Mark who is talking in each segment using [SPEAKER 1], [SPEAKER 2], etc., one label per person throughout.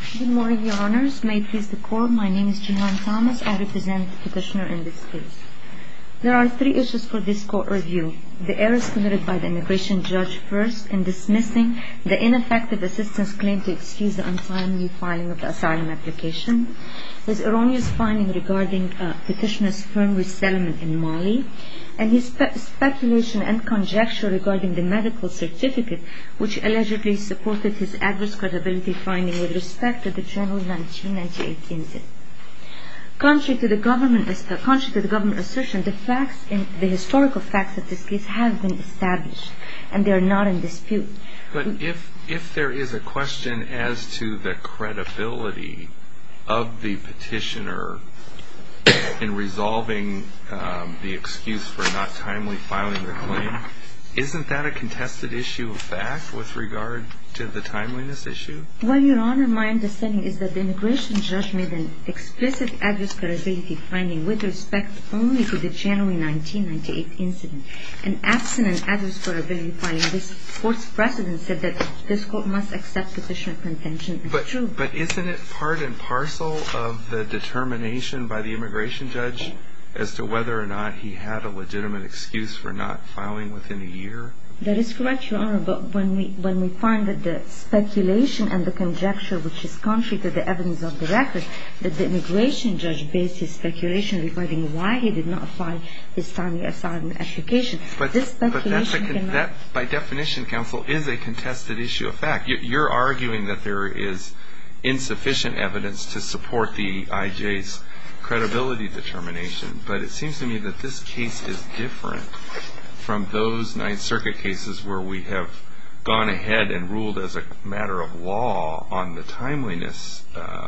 [SPEAKER 1] Good morning, Your Honors. May it please the Court, my name is Jihan Thomas. I represent the petitioner in this case. There are three issues for this court review. The errors committed by the immigration judge first in dismissing the ineffective assistance claim to excuse the untimely filing of the asylum application, his erroneous finding regarding petitioner's firm resettlement in Mali, and his speculation and conjecture regarding the medical certificate which allegedly supported his adverse credibility finding with respect to the January 1998 incident. Contrary to the government assertion, the historical facts of this case have been established and they are not in dispute.
[SPEAKER 2] But if there is a question as to the credibility of the petitioner in resolving the excuse for not timely filing the claim, isn't that a contested issue of fact with regard to the timeliness issue?
[SPEAKER 1] Well, Your Honor, my understanding is that the immigration judge made an explicit adverse credibility finding with respect only to the January 1998 incident. And absent an adverse credibility finding, this court's precedent said that this court must accept petitioner contention as true.
[SPEAKER 2] But isn't it part and parcel of the determination by the immigration judge as to whether or not he had a legitimate excuse for not filing within a year?
[SPEAKER 1] That is correct, Your Honor, but when we find that the speculation and the conjecture, which is contrary to the evidence of the record, that the immigration judge based his speculation regarding why he did not file his timely asylum application, this speculation cannot...
[SPEAKER 2] That, by definition, counsel, is a contested issue of fact. You're arguing that there is insufficient evidence to support the IJ's credibility determination, but it seems to me that this case is different from those Ninth Circuit cases where we have gone ahead and ruled as a matter of law on the timeliness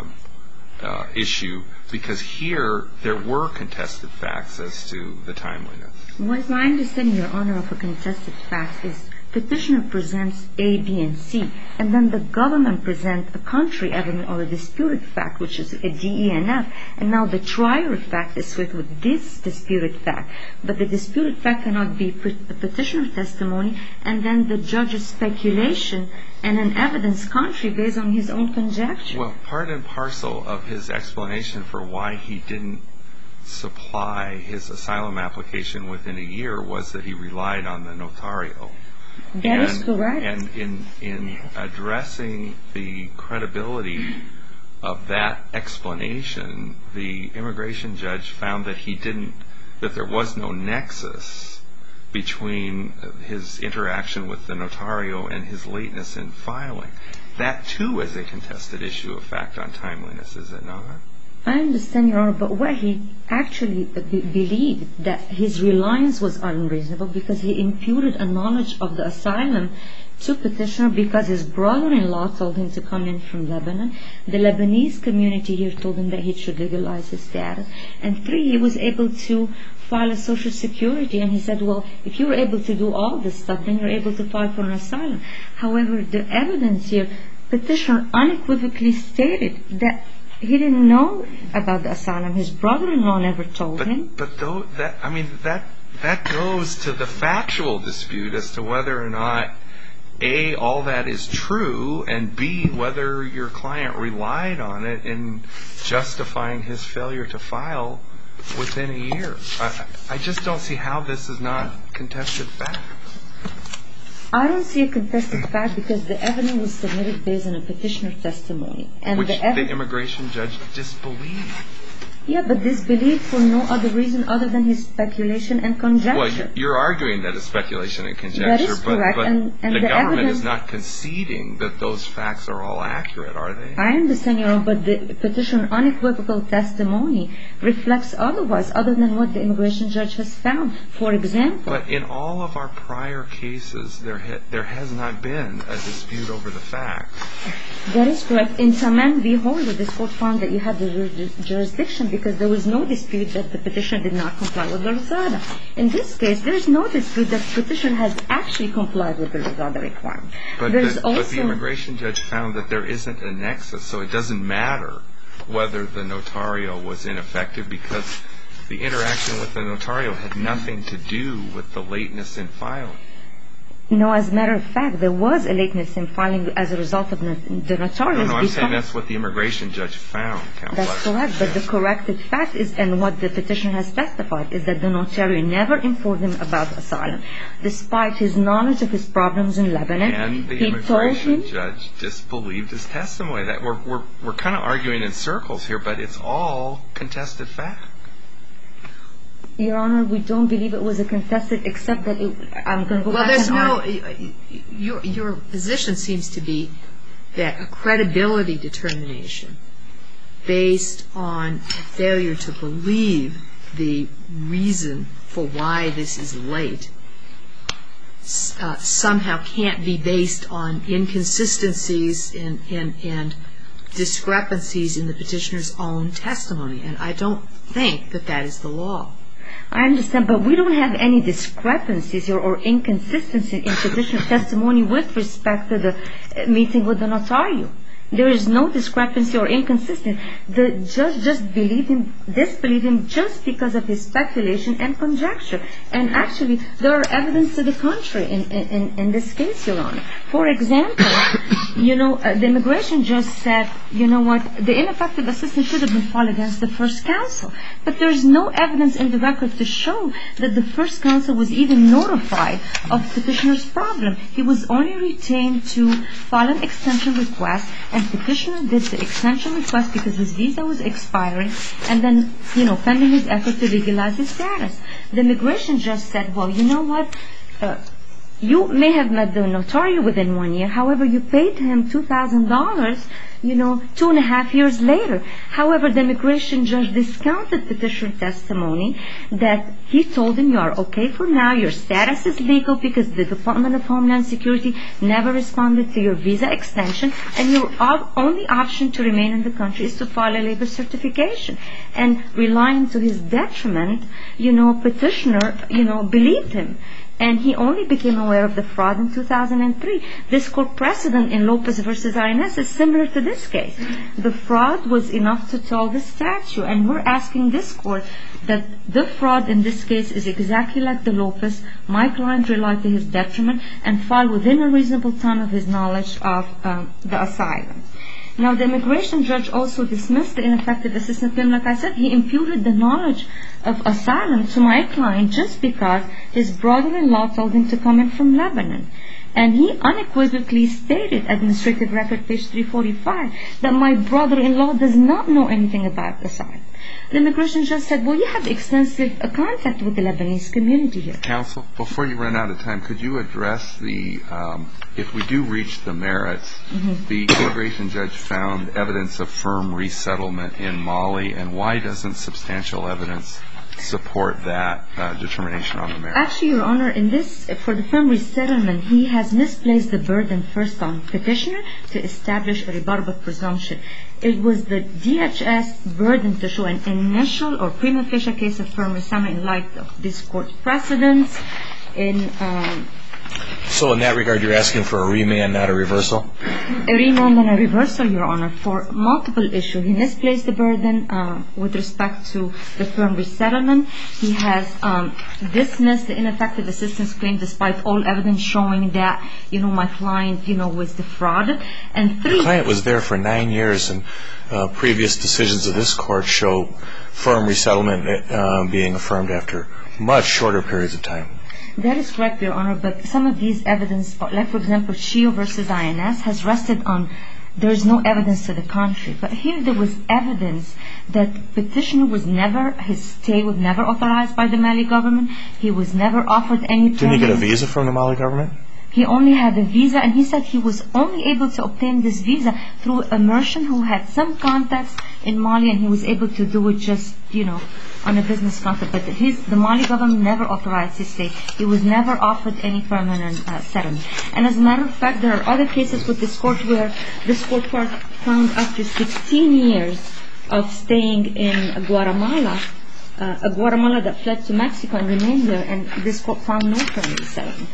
[SPEAKER 2] issue, because here there were contested facts as to the timeliness.
[SPEAKER 1] Well, my understanding, Your Honor, of a contested fact is petitioner presents A, B, and C, and then the government presents a contrary evidence or a disputed fact, which is a D, E, and F, and now the trier fact is with this disputed fact. But the disputed fact cannot be a petitioner testimony and then the judge's speculation and an evidence contrary based on his own conjecture.
[SPEAKER 2] Well, part and parcel of his explanation for why he didn't supply his asylum application within a year was that he relied on the notario.
[SPEAKER 1] That is correct.
[SPEAKER 2] And in addressing the credibility of that explanation, the immigration judge found that there was no nexus between his interaction with the notario and his lateness in filing. That, too, is a contested issue of fact on timeliness, is it not?
[SPEAKER 1] I understand, Your Honor, but where he actually believed that his reliance was unreasonable because he imputed a knowledge of the asylum to petitioner because his brother-in-law told him to come in from Lebanon. The Lebanese community here told him that he should legalize his status. And 3, he was able to file a social security, and he said, well, if you're able to do all this stuff, then you're able to file for an asylum. However, the evidence here, petitioner unequivocally stated that he didn't know about the asylum. His brother-in-law never told him.
[SPEAKER 2] But that goes to the factual dispute as to whether or not, A, all that is true, and B, whether your client relied on it in justifying his failure to file within a year. I just don't see how this is not contested fact.
[SPEAKER 1] I don't see a contested fact because the evidence was submitted based on a petitioner testimony.
[SPEAKER 2] Which the immigration judge disbelieved.
[SPEAKER 1] Yeah, but disbelieved for no other reason other than his speculation and conjecture.
[SPEAKER 2] Well, you're arguing that it's speculation and conjecture.
[SPEAKER 1] That is correct.
[SPEAKER 2] But the government is not conceding that those facts are all accurate, are they?
[SPEAKER 1] I understand, Your Honor, but the petitioner unequivocal testimony reflects otherwise, other than what the immigration judge has found. For example...
[SPEAKER 2] But in all of our prior cases, there has not been a dispute over the facts.
[SPEAKER 1] That is correct. In Saman v. Holder, this court found that you had the jurisdiction because there was no dispute that the petitioner did not comply with the Rosada. In this case, there is no dispute that the petitioner has actually complied with the Rosada requirement.
[SPEAKER 2] But the immigration judge found that there isn't a nexus, so it doesn't matter whether the notario was ineffective because the interaction with the notario had nothing to do with the lateness in filing.
[SPEAKER 1] No, as a matter of fact, there was a lateness in filing as a result of the notorious.
[SPEAKER 2] No, I'm saying that's what the immigration judge found, counsel.
[SPEAKER 1] That's correct, but the corrected fact is, and what the petitioner has testified, is that the notary never informed him about asylum, despite his knowledge of his problems in Lebanon.
[SPEAKER 2] And the immigration judge disbelieved his testimony. That we're kind of arguing in circles here, but it's all contested fact.
[SPEAKER 1] Your Honor, we don't believe it was a contested, except that I'm going to go back and argue.
[SPEAKER 3] Your position seems to be that a credibility determination based on a failure to believe the reason for why this is late somehow can't be based on inconsistencies and discrepancies in the petitioner's own testimony. And I don't think that that is the law.
[SPEAKER 1] I understand, but we don't have any discrepancies or inconsistencies in petitioner's testimony with respect to the meeting with the notario. There is no discrepancy or inconsistency. The judge just disbelieved him just because of his speculation and conjecture. And actually, there are evidence to the contrary in this case, Your Honor. For example, the immigration judge said, you know what, the ineffective assistance should have been filed against the first counsel. But there's no evidence in the record to show that the first counsel was even notified of the petitioner's problem. He was only retained to file an extension request, and the petitioner did the extension request because his visa was expiring, and then, pending his effort to legalize his status. The immigration judge said, well, you know what, you may have met the notario within 1 year. However, you paid him $2,000, 2.5 years later. However, the immigration judge discounted petitioner's testimony that he told him, you are okay for now, your status is legal because the Department of Homeland Security never responded to your visa extension, and your only option to remain in the country is to file a labor certification. And relying to his detriment, petitioner, believed him. And he only became aware of the fraud in 2003. This court precedent in Lopez v. INS is similar to this case. The fraud was enough to toll the statute, and we're asking this court that the fraud in this case is exactly like the Lopez. My client relied to his detriment and filed within a reasonable time of his knowledge of the asylum. Now, the immigration judge also dismissed the ineffective assistance claim. Like I said, he imputed the knowledge of asylum to my client just because his brother-in-law told him to come in from Lebanon. And he unequivocally stated, administrative record page 345, that my brother-in-law does not know anything about asylum. The immigration judge said, well, you have extensive contact with the Lebanese community here.
[SPEAKER 4] Counsel, before you run out of time, could you address if we do reach the merits, the immigration judge found evidence of firm resettlement in Mali, and why doesn't substantial evidence support that determination on the merits?
[SPEAKER 1] Actually, Your Honor, for the firm resettlement, he has misplaced the burden first on petitioner to establish a rebuttable presumption. It was the DHS burden to show an initial or prima facie case of firm resettlement in light of this court's precedents.
[SPEAKER 5] So in that regard, you're asking for a remand, not a reversal?
[SPEAKER 1] A remand and a reversal, Your Honor, for multiple issues. He misplaced the burden with respect to the firm resettlement. He has dismissed the ineffective assistance claim despite all evidence showing that, my client, was defrauded. And
[SPEAKER 5] the client was there for 9 years, and previous decisions of this court show firm resettlement being affirmed after much shorter periods of time.
[SPEAKER 1] That is correct, Your Honor, but some of these evidence, like for example, Shio v. INS, has rested on there is no evidence to the contrary. But here there was evidence that petitioner his stay was never authorized by the Mali government. He was never offered any permit.
[SPEAKER 5] Didn't he get a visa from the Mali government?
[SPEAKER 1] He only had a visa, and he said he was only able to obtain this visa through a merchant who had some contacts in Mali, and he was able to do it just, on a business contact. But the Mali government never authorized his stay. He was never offered any permanent settlement. And as a matter of fact, there are other cases with this court where this court found after 16 years of staying in Guatemala, a Guatemala that fled to Mexico and remained there, and this court found no permanent settlement.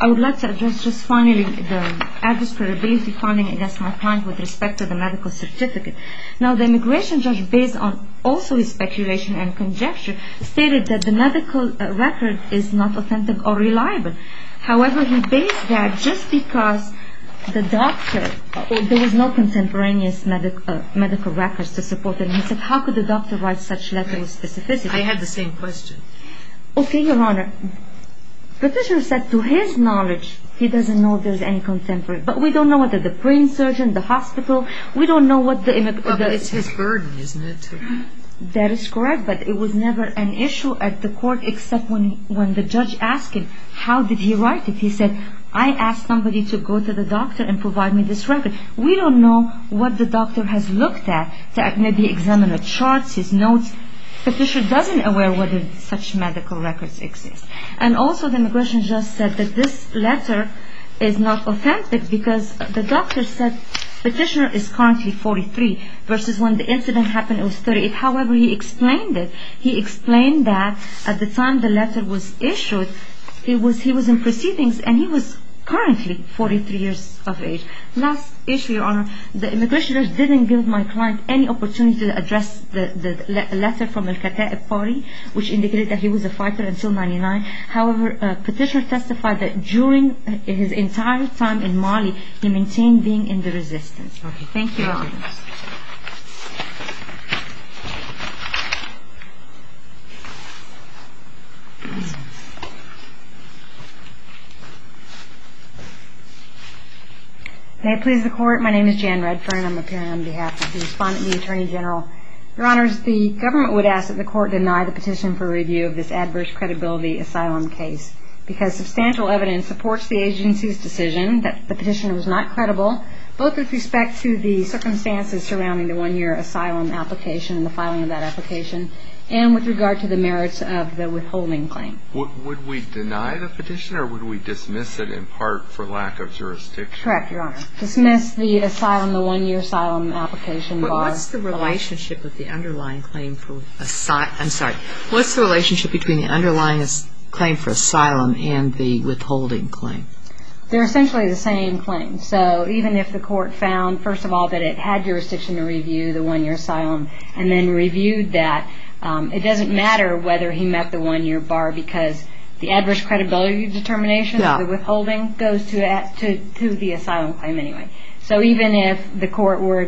[SPEAKER 1] I would like to address just finally the adverse credibility finding against my client with respect to the medical certificate. Now, the immigration judge, based on also his speculation and conjecture, stated that the medical record is not authentic or reliable. However, he based that just because the doctor, there was no contemporaneous medical records to support it. And he said, how could the doctor write such letter with specificity?
[SPEAKER 3] I had the same question.
[SPEAKER 1] Okay, Your Honor. Petitioner said to his knowledge, he doesn't know if there's any contemporary. But we don't know whether the brain surgeon, the hospital, we don't know what the...
[SPEAKER 3] But it's his burden, isn't it?
[SPEAKER 1] That is correct, but it was never an issue at the court except when the judge asked him, how did he write it? He said, I asked somebody to go to the doctor and provide me this record. We don't know what the doctor has looked at to maybe examine the charts, his notes. Petitioner doesn't aware whether such medical records exist. And also the immigration judge said that this letter is not authentic because the doctor said Petitioner is currently 43 versus when the incident happened it was 38. However, he explained it. He explained that at the time the letter was issued, he was in proceedings and he was currently 43 years of age. Last issue, Your Honor, the immigration judge didn't give my client any opportunity to address the letter from Al-Kata'ib party, which indicated that he was a fighter until 99. However, Petitioner testified that during his entire time in Mali, he maintained being in the resistance.
[SPEAKER 3] Okay.
[SPEAKER 1] Thank you, Your Honor.
[SPEAKER 6] May it please the Court, my name is Jan Redfern. I'm appearing on behalf of the Respondent, the Attorney General. Your Honors, the government would ask that the Court deny the petition for review of this adverse credibility asylum case because substantial evidence supports the agency's decision that the petitioner was not credible, both with respect to the circumstances surrounding the one-year asylum application and the filing of that application, and with regard to the merits of the withholding claim.
[SPEAKER 2] Would we deny the petition or would we dismiss it in part for lack of jurisdiction?
[SPEAKER 6] Correct, Your Honor. Dismiss the asylum, the one-year asylum application.
[SPEAKER 3] What's the relationship of the underlying claim for asylum? I'm sorry. What's the relationship between the underlying claim for asylum and the withholding claim?
[SPEAKER 6] They're essentially the same claim. So even if the Court found, first of all, that it had jurisdiction to review the one-year asylum and then reviewed that, it doesn't matter whether he met the one-year bar because the adverse credibility determination of the withholding goes to the asylum claim anyway. So even if the Court were,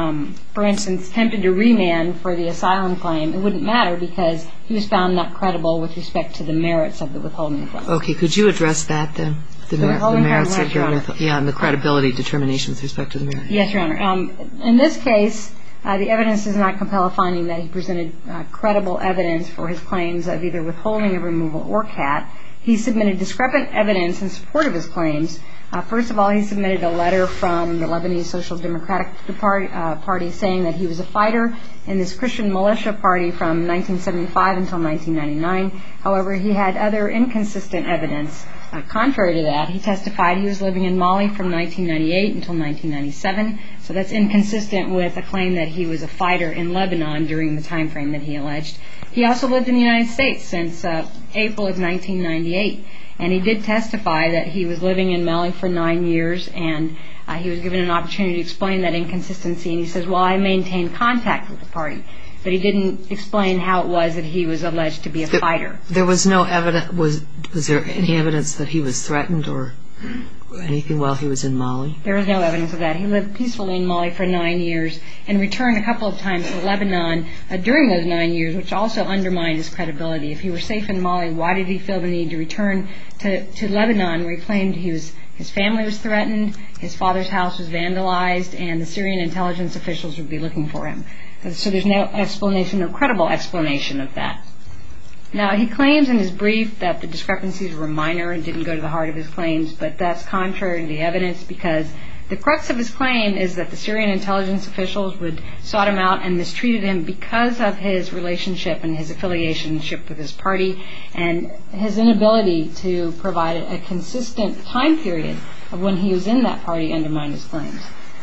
[SPEAKER 6] for instance, tempted to remand for the asylum claim, it wouldn't matter because he was found not credible with respect to the merits of the withholding claim.
[SPEAKER 3] Okay. Could you address that then? The merits of and the credibility determination with respect to the merits.
[SPEAKER 6] Yes, Your Honor. In this case, the evidence does not compel a finding that he presented credible evidence for his claims of either withholding of removal or CAT. He submitted discrepant evidence in support of his claims. First of all, he submitted a letter from the Lebanese Social Democratic Party saying that he was a fighter in this Christian militia party from 1975 until 1999. However, he had other inconsistent evidence. Contrary to that, he testified he was living in Mali from 1998 until 1997. So that's inconsistent with a claim that he was a fighter in Lebanon during the time frame that he alleged. He also lived in the United States since April of 1998. And he did testify that he was living in Mali for 9 years, and he was given an opportunity to explain that inconsistency. And he says, well, I maintained contact with the party. But he didn't explain how it was that he was alleged to be a fighter.
[SPEAKER 3] There was no evidence. Was there any evidence that he was threatened or anything while he was in Mali?
[SPEAKER 6] There is no evidence of that. He lived peacefully in Mali for 9 years and returned a couple of times to Lebanon during those 9 years, which also undermined his credibility. If he were safe in Mali, why did he feel the need to return to Lebanon where he claimed his family was threatened, his father's house was vandalized, and the Syrian intelligence officials would be looking for him? So there's no explanation, no credible explanation of that. Now, he claims in his brief that the discrepancies were minor and didn't go to the heart of his claims, but that's contrary to the evidence because the crux of his claim is that the Syrian intelligence officials would sought him out and mistreated him because of his relationship and his affiliationship with his party and his inability to provide a consistent time period of when he was in that party undermined his claims.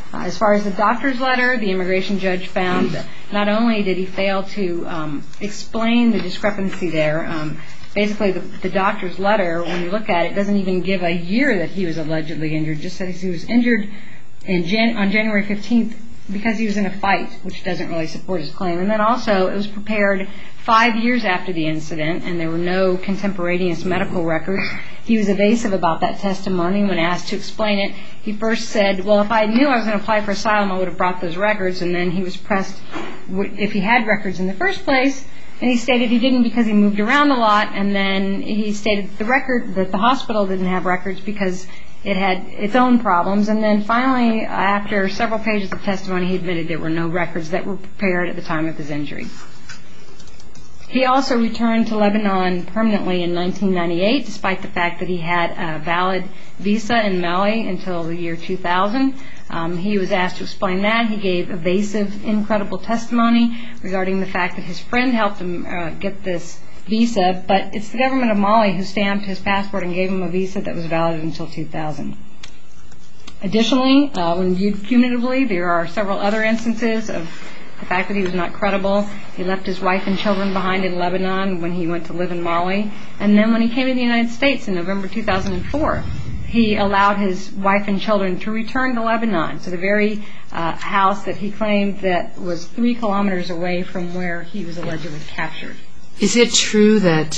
[SPEAKER 6] As far as the doctor's letter, the immigration judge found that not only did he fail to explain the discrepancy there, basically the doctor's letter, when you look at it, doesn't even give a year that he was allegedly injured. It just says he was injured on January 15th because he was in a fight, which doesn't really support his claim. And then also it was prepared 5 years after the incident, and there were no contemporaneous medical records. He was evasive about that testimony. When asked to explain it, he first said, well, if I knew I was going to apply for asylum, I would have brought those records. And then he was pressed if he had records in the first place, and he stated he didn't because he moved around a lot. And then he stated that the hospital didn't have records because it had its own problems. And then finally, after several pages of testimony, he admitted there were no records that were prepared at the time of his injury. He also returned to Lebanon permanently in 1998, despite the fact that he had a valid visa in Mali until the year 2000. He was asked to explain that. He gave evasive, incredible testimony regarding the fact that his friend helped him get this visa, but it's the government of Mali who stamped his passport and gave him a visa that was valid until 2000. Additionally, when viewed cumulatively, there are several other instances of the fact that he was not credible. He left his wife and children behind in Lebanon when he went to live in Mali. And then when he came to the United States in November 2004, he allowed his wife and children to return to Lebanon, to the very house that he claimed that was 3 kilometers away from where he was allegedly captured.
[SPEAKER 3] Is it true that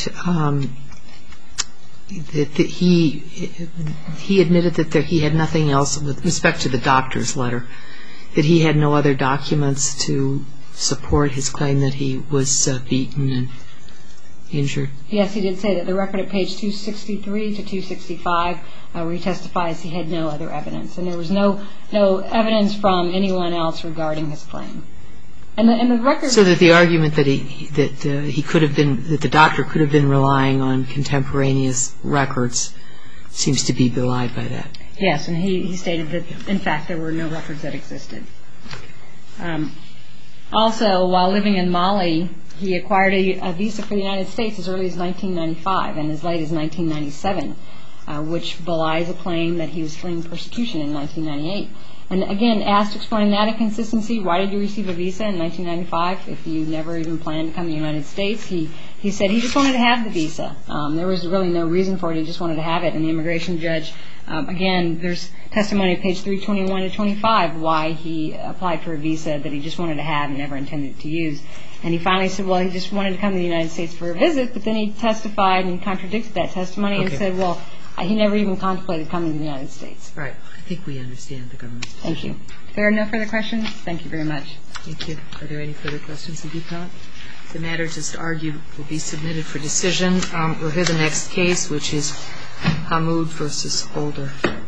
[SPEAKER 3] he admitted that he had nothing else with respect to the doctor's letter, that he had no other documents to support his claim that he was beaten and injured?
[SPEAKER 6] Yes, he did say that. The record at page 263 to 265, where he testifies he had no other evidence. And there was no evidence from anyone else regarding his claim. And the record...
[SPEAKER 3] So that the argument that that the doctor could have been relying on contemporaneous records seems to be belied by that.
[SPEAKER 6] Yes, and he stated that, in fact, there were no records that existed. Also, while living in Mali, he acquired a visa for the United States as early as 1995 and as late as 1997, which belies a claim that he was fleeing persecution in 1998. And again, asked to explain that inconsistency, why did you receive a visa in 1995 if you never even planned to come to the United States? He said he just wanted to have the visa. There was really no reason for it. He just wanted to have it. And the immigration judge, again, there's testimony at page 321 to 25 why he applied for a visa that he just wanted to have and never intended to use. And he finally said, well, he just wanted to come to the United States for a visit, but then he testified and contradicted that testimony and said, well, he never even contemplated coming to the United States.
[SPEAKER 3] Right. I think we understand the government's position.
[SPEAKER 6] Thank you. If there are no further questions, thank you very much.
[SPEAKER 3] Thank you. Are there any further questions of DuPont? The matter just argued will be submitted for decision. We'll hear the next case, which is Hamoud v. Holder.